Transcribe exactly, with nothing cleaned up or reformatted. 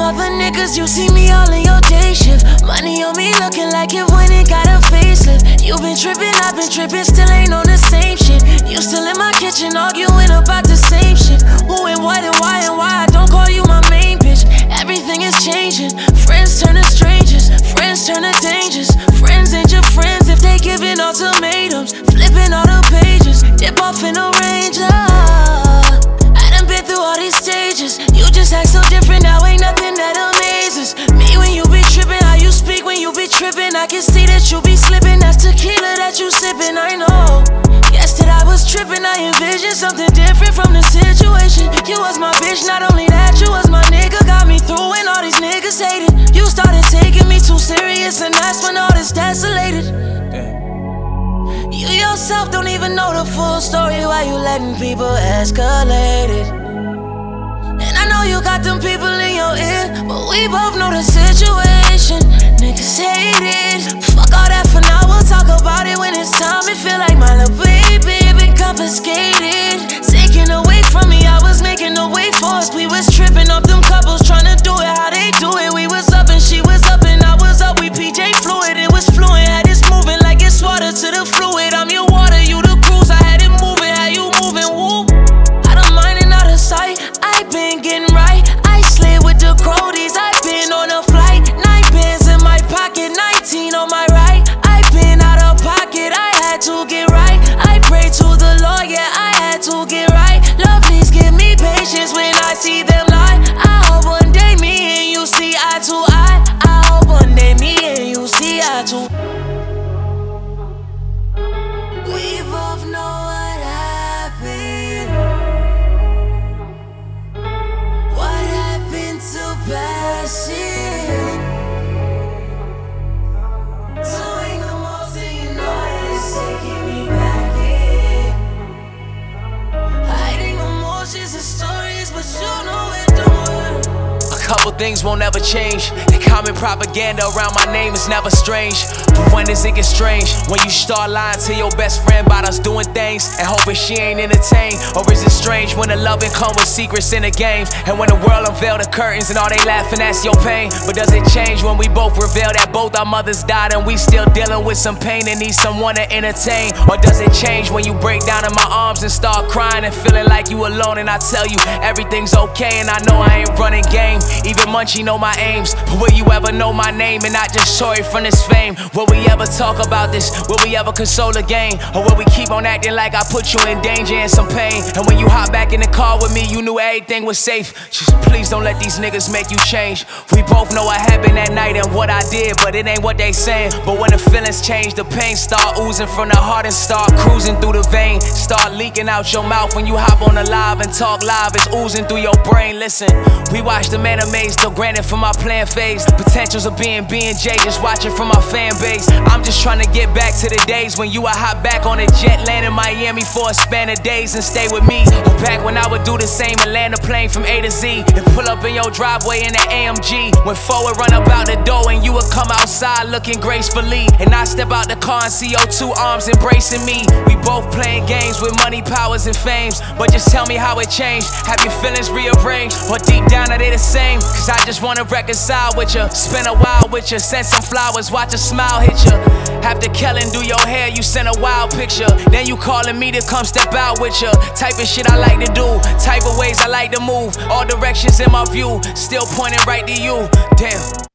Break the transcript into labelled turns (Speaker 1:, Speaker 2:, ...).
Speaker 1: other niggas, you see me all in your day shift. Money on me looking like it when it got a facelift. You been tripping, I've been tripping, still ain't on the same shit. You still in my kitchen arguing about the same shit. Who and what and why and why I don't call you my main bitch. Everything is changing, friends turn to strangers, friends turn to dangers. Friends ain't your friends if they giving ultimatums, flipping all the pages, dip off in a Ranger. I done been through all these stages, you just act so different, now ain't nothing that amazes me. When you be tripping, how you speak when you be tripping, I can see that you be slipping, that's tequila that you sipping, I know. Guess that I was tripping, I envisioned something different from the situation. You was my bitch, not only that, you was my nigga. Got me through when all these niggas hated. You started taking me too serious, and that's when all this desolated. You yourself don't even know the full story, why you letting people escalate it. And I know you got them people in your ear, but we both know the situation. Niggas hate it. Fuck all that for now, we'll talk about it when it's time. It feel like my little baby been confiscated, taken away from me. I was making a way for us. We was tripping off them couples, trying to do it how they do it. We was up and she was up and I was up. We P J fluid, it was fluent. Had this moving like it's water to the fluid. I'm your water, you the cruise. I had it moving, how you moving? Whoop. Out of mind and out of sight. I been getting right. I slid with the Crodies. I been on a flight. Nine bands in my pocket, nineteen on my right. I been out of pocket. I had to get right. I pray to the Lord, yeah, I had to get right. Lord, please give me patience when I see them lie. I hope one day me and you see eye to eye. I hope one day me and you see eye to. We both know what happened. What happened to passion? Doing the most and you know it's taking me back in. Hiding emotions and stories, but you know it don't work.
Speaker 2: A couple things won't ever change. The common propaganda around my name is never strange. But when does it get strange? When you start lying to your best friend about us doing things and hoping she ain't entertained. Or is it strange when the loving come with secrets in the games? And when the world unveil the curtains and all they laughing, that's your pain. But does it change when we both reveal that both our mothers died and we still dealing with some pain and need someone to entertain? Or does it change when you break down in my arms and start crying and feeling like you alone and I tell you everything's okay and I know I ain't running game? Even Munchie know my aims, but will you ever know my name and not just sorry from this fame? Will we ever talk about this? Will we ever console again? Or will we keep on acting like I put you in danger and some pain? And when you hop back in the car with me, you knew everything was safe. Just please don't let these niggas make you change. We both know what happened that night and what I did, but it ain't what they saying. But when the feelings change, the pain start oozing from the heart and start cruising through the vein. Start leaking out your mouth when you hop on the live and talk live. It's oozing through your brain. Listen, we watched the animes, still granted from my plan phase. The potentials of being B and J, just watching from my fan base. I'm just trying to get back to the days when you would hop back on a jet, land in Miami for a span of days and stay with me. Or back when I would do the same and land a plane from A to Z and pull up in your driveway in that A M G. When forward run up out the door and you would come outside looking gracefully, and I step out the car and see your two arms embracing me. We both playing games with money, powers, and fames, but just tell me how it changed. Have your feelings rearranged, or deep down are they the same? Cause I just wanna reconcile with you, spend a while with you, send some flowers, watch a smile hit you. After Kellen do your hair, you send a wild picture. Then you calling me to come step out with you. Type of shit I like to do, type of ways I like to move. All directions in my view, still pointing right to you. Damn.